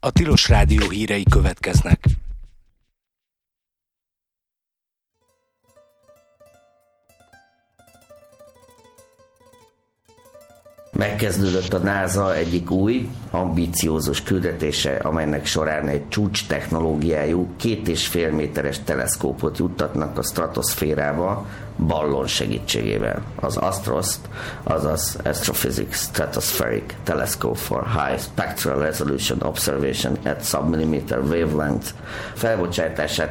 A Tilos Rádió hírei következnek. Megkezdődött a NASA egyik új, ambiciózus küldetése, amelynek során egy csúcs technológiájú 2,5 méteres teleszkópot juttatnak a stratoszférába ballon segítségével. Az ASTROS-t, azaz Astrophysics Stratospheric Telescope for High Spectral Resolution Observation at Submillimeter Wavelength felbocsátását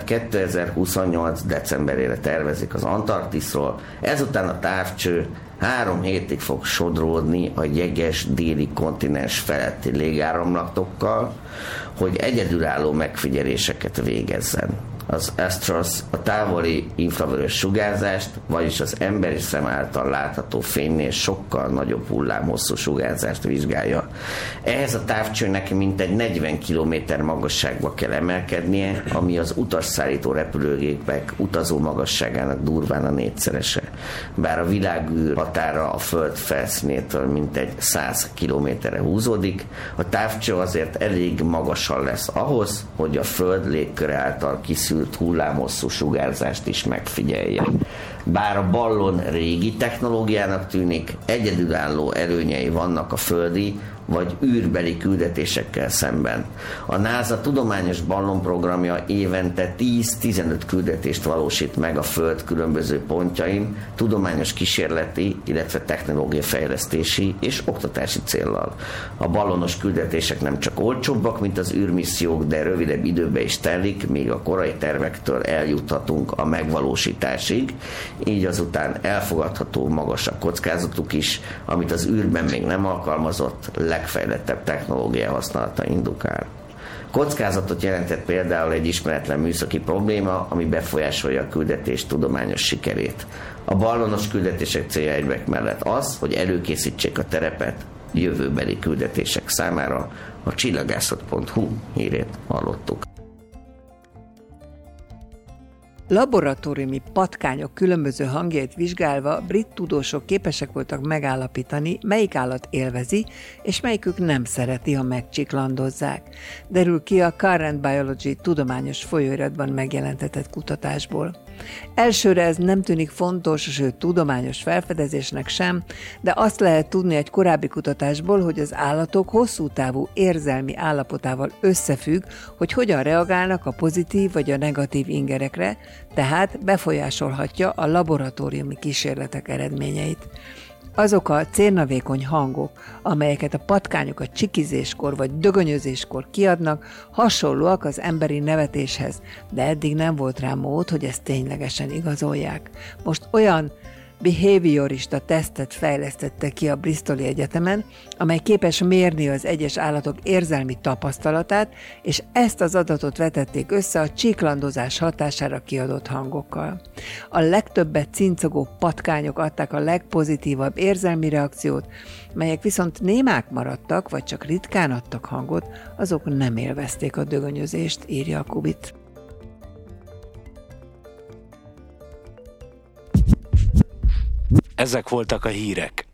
2028. decemberére tervezik az Antarktiszról, ezután a távcső 3 hétig fog sodródni a jeges déli kontinens feletti légáramlatokkal, hogy egyedülálló megfigyeléseket végezzen. Az ASTROS a távoli infravörös sugárzást, vagyis az emberi szem által látható fénynél sokkal nagyobb hullámhosszú sugárzást vizsgálja. Ehhez a távcsőnek mintegy 40 km magasságba kell emelkednie, ami az utasszállító repülőgépek utazó magasságának durván a 4-szerese. Bár a világűr határa a Föld felszínétől mintegy 100 kilométerre húzódik, a távcső azért elég magasan lesz ahhoz, hogy a Föld légköre által kiszűrt hullámhosszú sugárzást is megfigyelje. Bár a ballon régi technológiának tűnik, egyedülálló előnyei vannak a földi vagy űrbeli küldetésekkel szemben. A NASA tudományos ballonprogramja évente 10-15 küldetést valósít meg a Föld különböző pontjain, tudományos kísérleti, illetve technológiafejlesztési és oktatási céllal. A ballonos küldetések nem csak olcsóbbak, mint az űrmissziók, de rövidebb időbe is telik, míg a korai tervektől eljuthatunk a megvalósításig, így azután elfogadható magas a kockázatuk is, amit az űrben még nem alkalmazott, legfejlettebb technológia használata indukál. Kockázatot jelentett például egy ismeretlen műszaki probléma, ami befolyásolja a küldetés tudományos sikerét. A ballonos küldetések célja egyebek mellett az, hogy előkészítsék a terepet jövőbeli küldetések számára. A csillagászat.hu hírét hallottuk. Laboratóriumi patkányok különböző hangjait vizsgálva brit tudósok képesek voltak megállapítani, melyik állat élvezi, és melyikük nem szereti, ha megcsiklandozzák. Derül ki a Current Biology tudományos folyóiratban megjelentetett kutatásból. Elsőre ez nem tűnik fontos, sőt tudományos felfedezésnek sem, de azt lehet tudni egy korábbi kutatásból, hogy az állatok hosszú távú érzelmi állapotával összefügg, hogy hogyan reagálnak a pozitív vagy a negatív ingerekre, tehát befolyásolhatja a laboratóriumi kísérletek eredményeit. Azok a cérnavékony hangok, amelyeket a patkányok a csikizéskor vagy dögönyözéskor kiadnak, hasonlóak az emberi nevetéshez, de eddig nem volt rá mód, hogy ezt ténylegesen igazolják. Most olyan behaviorista tesztet fejlesztette ki a Bristoli Egyetemen, amely képes mérni az egyes állatok érzelmi tapasztalatát, és ezt az adatot vetették össze a csíklandozás hatására kiadott hangokkal. A legtöbbet cincogó patkányok adták a legpozitívabb érzelmi reakciót, melyek viszont némák maradtak, vagy csak ritkán adtak hangot, azok nem élvezték a dögönyözést, írja a Kubit. Ezek voltak a hírek.